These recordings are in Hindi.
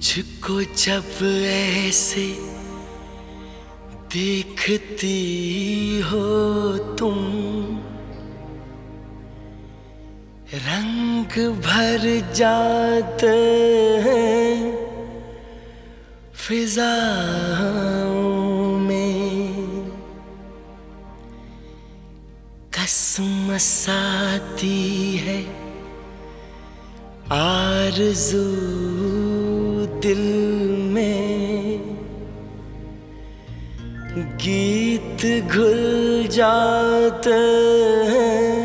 मुझको जब ऐसे देखती हो तुम, रंग भर जाते हैं फिजाओं में। कसमसाती है आरज़ू दिल में, गीत घुल जाते हैं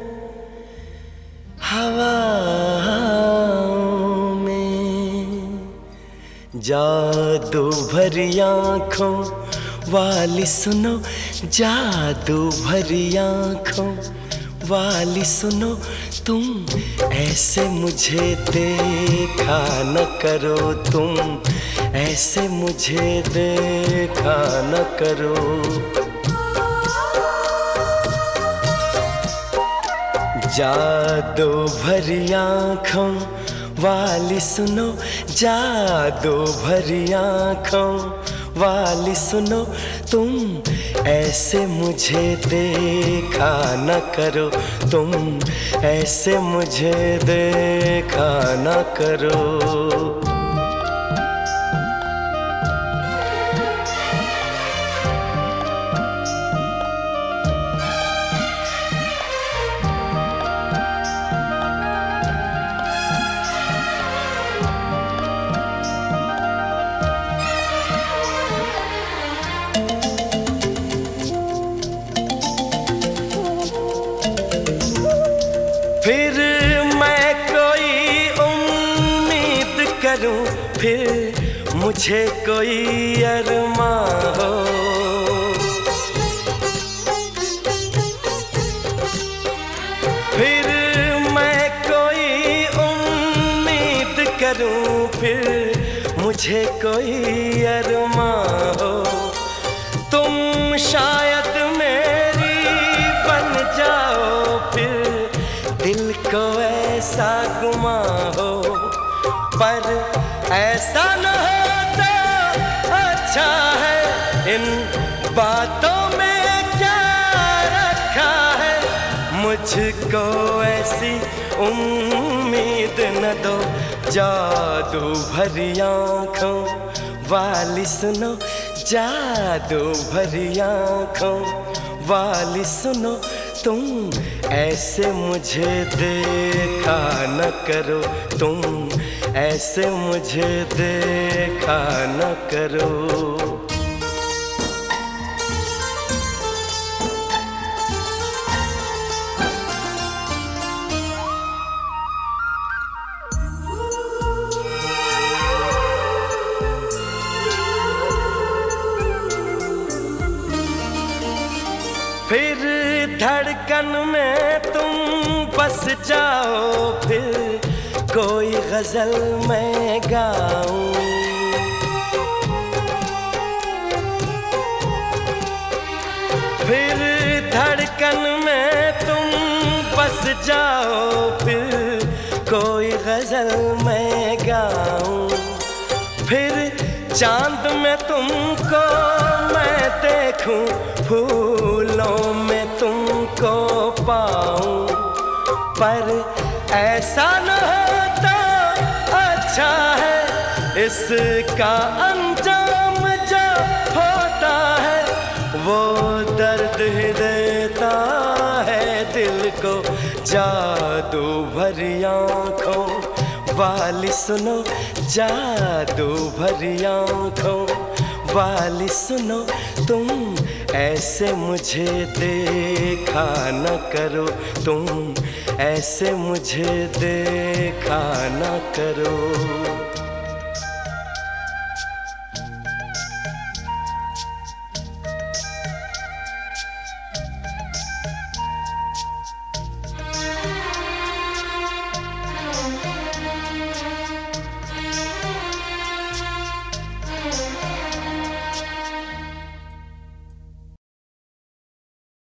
हवाओं में। जादू भरी आँखों वाली सुनो, जादू भरी आँखों वाली सुनो, तुम ऐसे मुझे देखा न करो, तुम ऐसे मुझे देखा न करो। जादू भरी आँखों वाली सुनो, जादू भरी आँखों वाली सुनो, तुम ऐसे मुझे देखा न करो, तुम ऐसे मुझे देखा न करो। फिर मैं कोई उम्मीद करूं, फिर मुझे कोई अरमां हो। फिर मैं कोई उम्मीद करूं, फिर मुझे कोई अरमां हो। तुम शायद मेरी बन जाओ, फिर दिल को ऐसा गुमा हो। पर ऐसा न होता अच्छा है, इन बातों में क्या रखा है। मुझको ऐसी उम्मीद न दो, जादू भरी आँखों वाली सुनो, जादू भरी आँखों वाली सुनो, तुम ऐसे मुझे देखा न करो, तुम ऐसे मुझे देखा न करो। फिर धड़कन में तुम बस जाओ, फिर कोई गजल मैं गाऊं। फिर धड़कन में तुम बस जाओ, फिर कोई गजल मैं गाऊं। फिर चांद में तुमको मैं देखूं, फूलों में तुमको पाऊं। पर ऐसा न होता अच्छा है, इसका अंजाम जो होता है वो दर्द ही देता है दिल को। जादू भरी आँखों वाली सुनो, जादू भरी आँखों वाली सुनो, तुम ऐसे मुझे देखा न करो, तुम ऐसे मुझे देखा न करो।